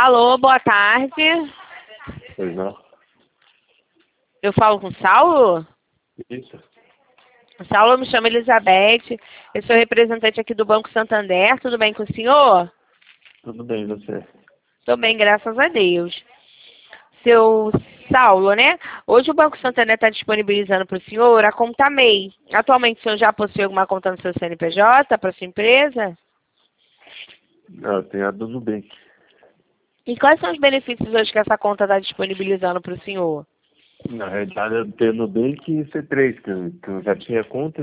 Alô, boa tarde. Pois não. Eu falo com o Saulo? Isso. Saulo, eu me chamo Elizabeth. Eu sou representante aqui do Banco Santander. Tudo bem com o senhor? Tudo bem, você? Tô bem, graças a Deus. Seu Saulo, né? Hoje o Banco Santander está disponibilizando para o senhor a conta MEI. Atualmente o senhor já possui alguma conta no seu CNPJ para sua empresa? Não, eu tenho a do Nubank. E quais são os benefícios hoje que essa conta está disponibilizando para o senhor? Na realidade, eu tenho Nubank e C3, que eu já tinha conta